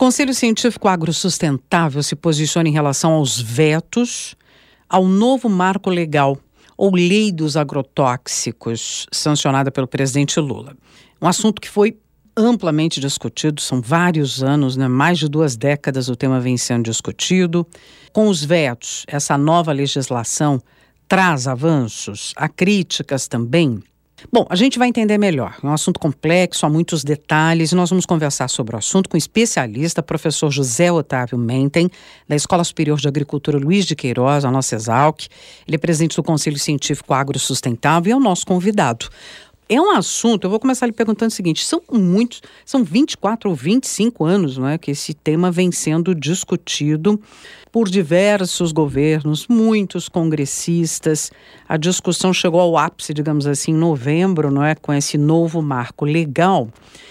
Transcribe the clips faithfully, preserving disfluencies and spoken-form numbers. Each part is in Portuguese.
Conselho Científico Agrosustentável se posiciona em relação aos vetos ao novo marco legal, ou Lei dos Agrotóxicos, sancionada pelo presidente Lula. Um assunto que foi amplamente discutido, são vários anos, né? Mais de duas décadas o tema vem sendo discutido. Com os vetos, essa nova legislação traz avanços, há críticas também. Bom, a gente vai entender melhor. É um assunto complexo, há muitos detalhes, e nós vamos conversar sobre o assunto com o especialista, professor José Otávio Mentem, da Escola Superior de Agricultura Luiz de Queiroz, a nossa ESALC. Ele é presidente do Conselho Científico Agrosustentável e é o nosso convidado. É um assunto, eu vou começar lhe perguntando o seguinte, são muitos, são vinte e quatro ou vinte e cinco anos, não é, que esse tema vem sendo discutido por diversos governos, muitos congressistas. A discussão chegou ao ápice, digamos assim, em novembro, não é, com esse novo marco legal.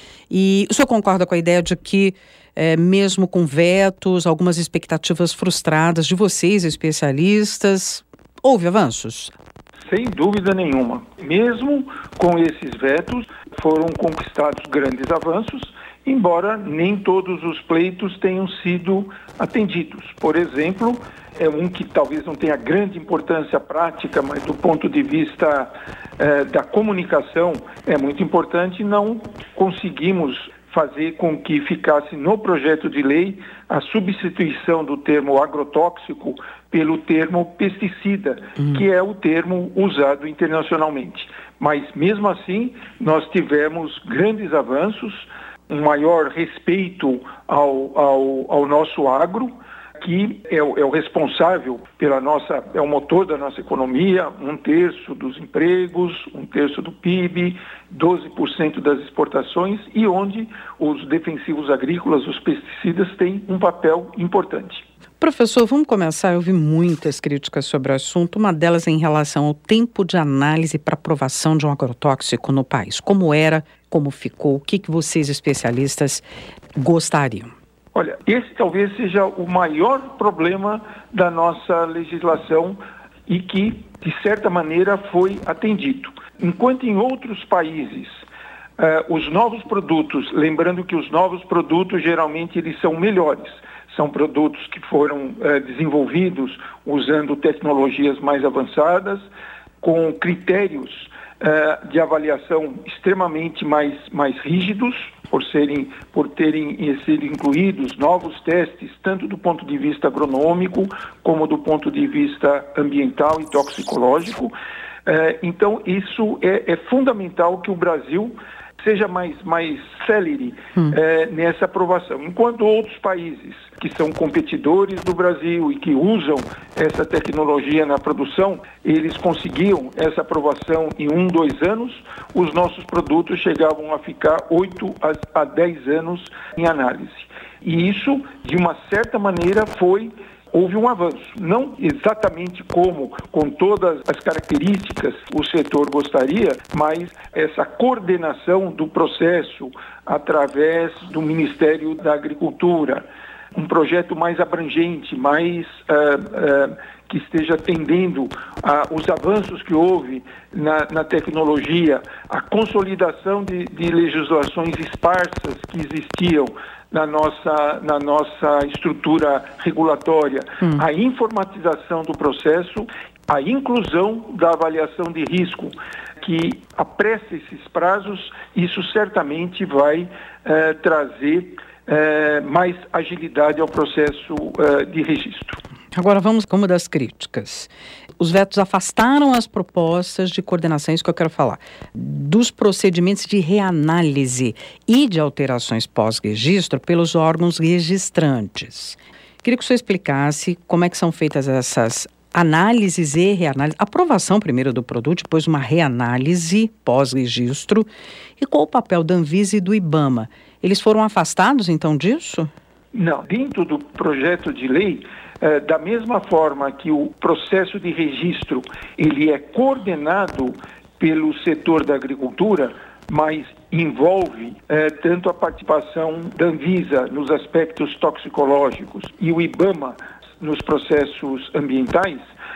E o senhor concorda com a ideia de que, é, mesmo com vetos, algumas expectativas frustradas de vocês, especialistas, houve avanços? Sem dúvida nenhuma. Mesmo com esses vetos, foram conquistados grandes avanços, embora nem todos os pleitos tenham sido atendidos. Por exemplo, é um que talvez não tenha grande importância prática, mas do ponto de vista eh, da comunicação é muito importante. Não conseguimos fazer com que ficasse no projeto de lei a substituição do termo agrotóxico pelo termo pesticida, uhum. que é o termo usado internacionalmente. Mas, mesmo assim, nós tivemos grandes avanços, um maior respeito ao, ao, ao nosso agro, que é o, é o responsável pela nossa, é o motor da nossa economia, um terço dos empregos, um terço do P I B, doze por cento das exportações e onde os defensivos agrícolas, os pesticidas, têm um papel importante. Professor, vamos começar. Eu vi muitas críticas sobre o assunto, uma delas em relação ao tempo de análise para aprovação de um agrotóxico no país. Como era, como ficou, o que, que vocês especialistas gostariam? Olha, esse talvez seja o maior problema da nossa legislação e que, de certa maneira, foi atendido. Enquanto em outros países, uh, os novos produtos, lembrando que os novos produtos geralmente eles são melhores, são produtos que foram uh, desenvolvidos usando tecnologias mais avançadas, com critérios uh, de avaliação extremamente mais, mais rígidos, por serem, por terem sido incluídos novos testes, tanto do ponto de vista agronômico, como do ponto de vista ambiental e toxicológico. Eh, então, isso é, é fundamental que o Brasil seja mais, mais célere hum. eh, nessa aprovação. Enquanto outros países que são competidores do Brasil e que usam essa tecnologia na produção, eles conseguiam essa aprovação em um, dois anos, os nossos produtos chegavam a ficar oito a dez anos em análise. E isso, de uma certa maneira, foi... Houve um avanço, não exatamente como, com todas as características, o setor gostaria, mas essa coordenação do processo através do Ministério da Agricultura, um projeto mais abrangente, mais uh, uh, que esteja atendendo uh, os avanços que houve na, na tecnologia, a consolidação de, de legislações esparsas que existiam na nossa, na nossa estrutura regulatória, hum. a informatização do processo, a inclusão da avaliação de risco, que apressa esses prazos, isso certamente vai eh, trazer eh, mais agilidade ao processo eh, de registro. Agora vamos com uma das críticas. Os vetos afastaram as propostas de coordenação, isso que eu quero falar, dos procedimentos de reanálise e de alterações pós-registro pelos órgãos registrantes. Queria que o senhor explicasse como é que são feitas essas análises e reanálises, aprovação primeiro do produto, depois uma reanálise pós-registro, e qual o papel da Anvisa e do IBAMA. Eles foram afastados, então, disso? Não, dentro do projeto de lei, eh, da mesma forma que o processo de registro ele é coordenado pelo setor da agricultura, mas envolve eh, tanto a participação da Anvisa nos aspectos toxicológicos e o IBAMA nos processos ambientais,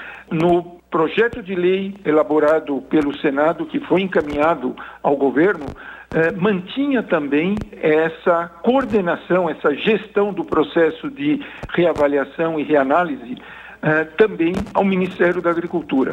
no projeto de lei elaborado pelo Senado, que foi encaminhado ao governo, eh, mantinha também essa coordenação, essa gestão do processo de reavaliação e reanálise eh, também ao Ministério da Agricultura,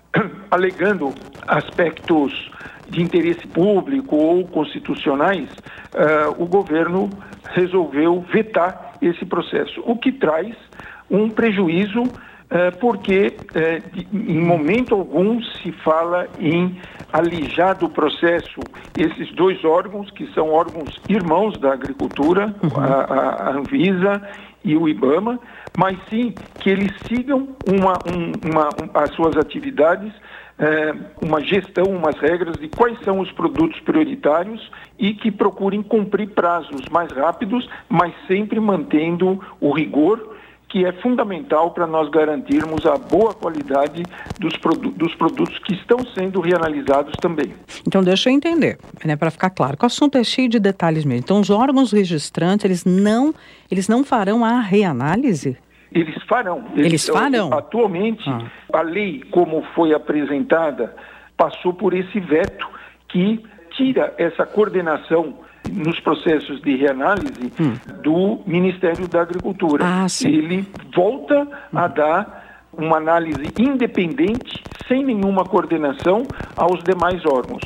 alegando aspectos de interesse público ou constitucionais, eh, o governo resolveu vetar esse processo, o que traz um prejuízo, eh, porque eh, de, em momento algum se fala em alijar do processo esses dois órgãos, que são órgãos irmãos da agricultura, uhum. a, a Anvisa e o IBAMA, mas sim que eles sigam uma, um, uma, um, as suas atividades, é, uma gestão, umas regras de quais são os produtos prioritários e que procurem cumprir prazos mais rápidos, mas sempre mantendo o rigor, que é fundamental para nós garantirmos a boa qualidade dos, produ- dos produtos que estão sendo reanalisados também. Então, deixa eu entender, né, para ficar claro, que o assunto é cheio de detalhes mesmo. Então, os órgãos registrantes, eles não, eles não farão a reanálise? Eles farão. Eles, eles farão? Atualmente, ah. a lei, como foi apresentada, passou por esse veto que tira essa coordenação nos processos de reanálise hum. do Ministério da Agricultura. Ah, Ele volta hum. a dar uma análise independente, sem nenhuma coordenação, aos demais órgãos.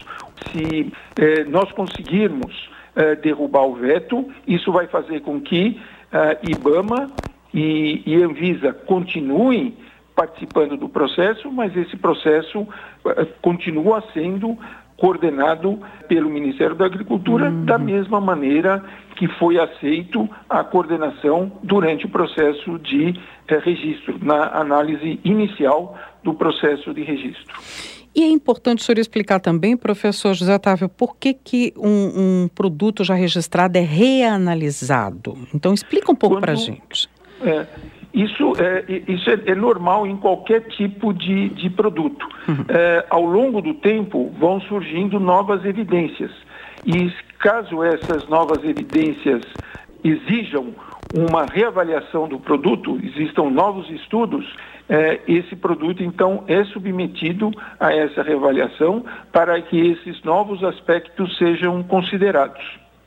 Se eh, nós conseguirmos eh, derrubar o veto, isso vai fazer com que eh, IBAMA e, e Anvisa continuem participando do processo, mas esse processo eh, continua sendo coordenado pelo Ministério da Agricultura, uhum. da mesma maneira que foi aceito a coordenação durante o processo de eh, registro, na análise inicial do processo de registro. E é importante o senhor explicar também, professor José Otávio, por que, que um, um produto já registrado é reanalisado. Então, explica um pouco para a gente. É, Isso, é, isso é, é normal em qualquer tipo de, de produto. Uhum. É, ao longo do tempo vão surgindo novas evidências e caso essas novas evidências exijam uma reavaliação do produto, existam novos estudos, é, esse produto então é submetido a essa reavaliação para que esses novos aspectos sejam considerados.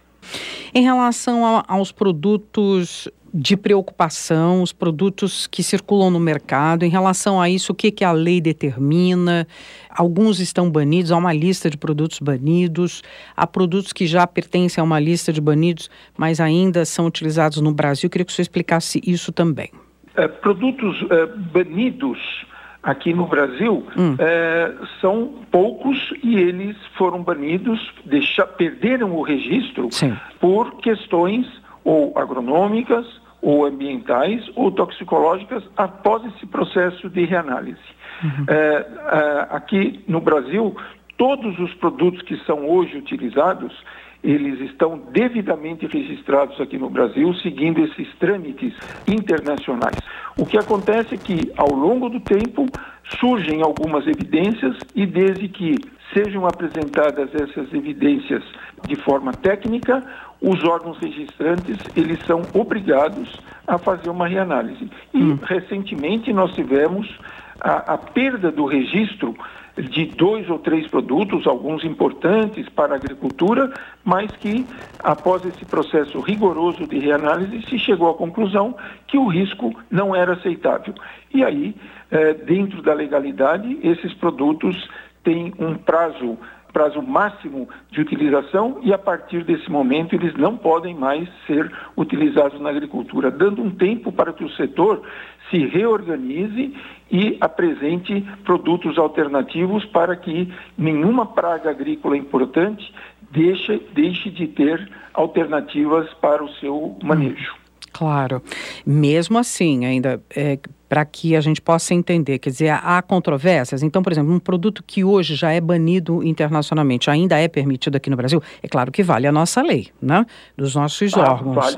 Em relação a, aos produtos de preocupação, os produtos que circulam no mercado, em relação a isso, o que, que a lei determina? Alguns estão banidos, há uma lista de produtos banidos, há produtos que já pertencem a uma lista de banidos, mas ainda são utilizados no Brasil. Eu queria que o senhor explicasse isso também. É, produtos é, banidos aqui no Brasil hum. é, são poucos e eles foram banidos, deixa, perderam o registro Sim. por questões ou agronômicas, ou ambientais, ou toxicológicas, após esse processo de reanálise. Uhum. É, é, aqui no Brasil, todos os produtos que são hoje utilizados, eles estão devidamente registrados aqui no Brasil, seguindo esses trâmites internacionais. O que acontece é que, ao longo do tempo, surgem algumas evidências e desde que sejam apresentadas essas evidências de forma técnica, os órgãos registrantes, eles são obrigados a fazer uma reanálise. E, hum. recentemente, nós tivemos a, a perda do registro de dois ou três produtos, alguns importantes para a agricultura, mas que, após esse processo rigoroso de reanálise, se chegou à conclusão que o risco não era aceitável. E aí, eh, dentro da legalidade, esses produtos têm um prazo prazo máximo de utilização e a partir desse momento eles não podem mais ser utilizados na agricultura, dando um tempo para que o setor se reorganize e apresente produtos alternativos para que nenhuma praga agrícola importante deixe, deixe de ter alternativas para o seu manejo. Claro. Mesmo assim, ainda é, para que a gente possa entender, quer dizer, há controvérsias. Então, por exemplo, um produto que hoje já é banido internacionalmente, ainda é permitido aqui no Brasil, é claro que vale a nossa lei, né? Dos nossos ah, órgãos. Vale.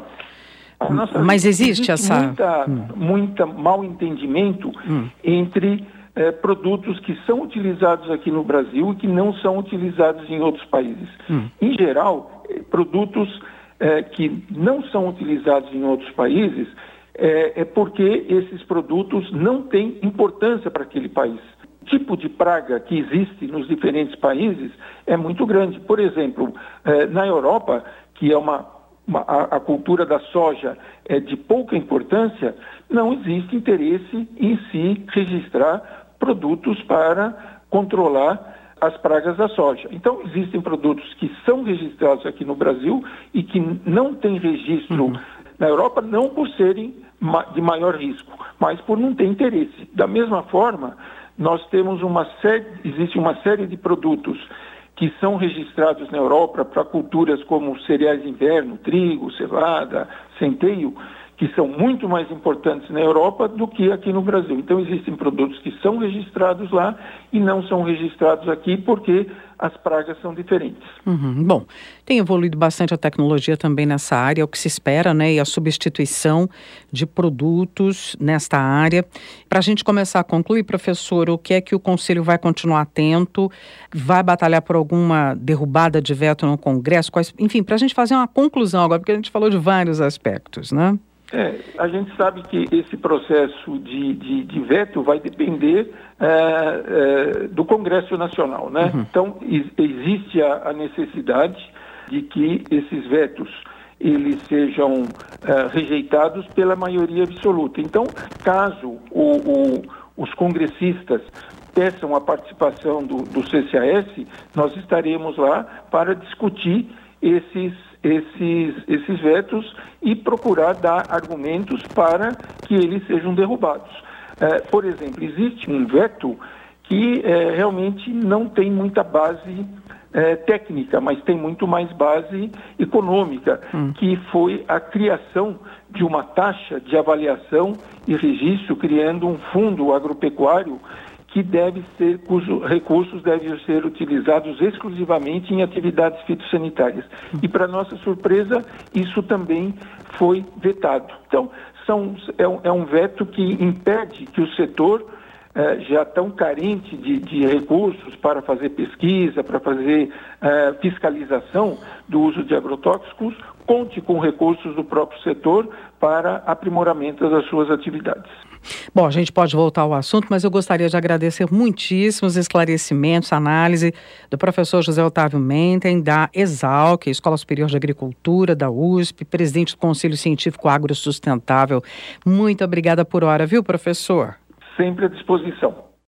Mas existe, existe essa... Muita, hum. muita mal entendimento hum. entre eh, produtos que são utilizados aqui no Brasil e que não são utilizados em outros países. Hum. Em geral, eh, produtos eh, que não são utilizados em outros países é, é porque esses produtos não têm importância para aquele país. tipo de praga que existe nos diferentes países é muito grande. Por exemplo, eh, na Europa, que é uma, uma a, a cultura da soja é de pouca importância, não existe interesse em se registrar produtos para controlar as pragas da soja. Então, existem produtos que são registrados aqui no Brasil e que não têm registro uhum. na Europa, não por serem de maior risco, mas por não ter interesse. Da mesma forma, nós temos uma série, existe uma série de produtos que são registrados na Europa para culturas como cereais de inverno, trigo, cevada, centeio, que são muito mais importantes na Europa do que aqui no Brasil. Então, existem produtos que são registrados lá e não são registrados aqui porque as pragas são diferentes. Uhum. Bom, tem evoluído bastante a tecnologia também nessa área, é o que se espera, né? E a substituição de produtos nesta área. Para a gente começar a concluir, professor, o que é que o Conselho vai continuar atento? Vai batalhar por alguma derrubada de veto no Congresso? Quais... Enfim, para a gente fazer uma conclusão agora, porque a gente falou de vários aspectos, né? É, a gente sabe que esse processo de, de, de veto vai depender é, é, do Congresso Nacional, né? Uhum. Então, is, existe a, a necessidade de que esses vetos eles sejam é, rejeitados pela maioria absoluta. Então, caso o, o, os congressistas peçam a participação do, do C C A S, nós estaremos lá para discutir esses Esses, esses vetos e procurar dar argumentos para que eles sejam derrubados. É, por exemplo, existe um veto que é, realmente não tem muita base é, técnica, mas tem muito mais base econômica, hum. que foi a criação de uma taxa de avaliação e registro, criando um fundo agropecuário que deve ser, cujos recursos devem ser utilizados exclusivamente em atividades fitossanitárias. E, para nossa surpresa, isso também foi vetado. Então, são, é, um, é um veto que impede que o setor, eh, já tão carente de, de recursos para fazer pesquisa, para fazer eh, fiscalização do uso de agrotóxicos, conte com recursos do próprio setor para aprimoramento das suas atividades. Bom, a gente pode voltar ao assunto, mas eu gostaria de agradecer muitíssimos esclarecimentos, análise do professor José Otávio Menten, da ESALC, Escola Superior de Agricultura, da U S P, presidente do Conselho Científico Agrosustentável. Muito obrigada por hora, viu, professor? Sempre à disposição.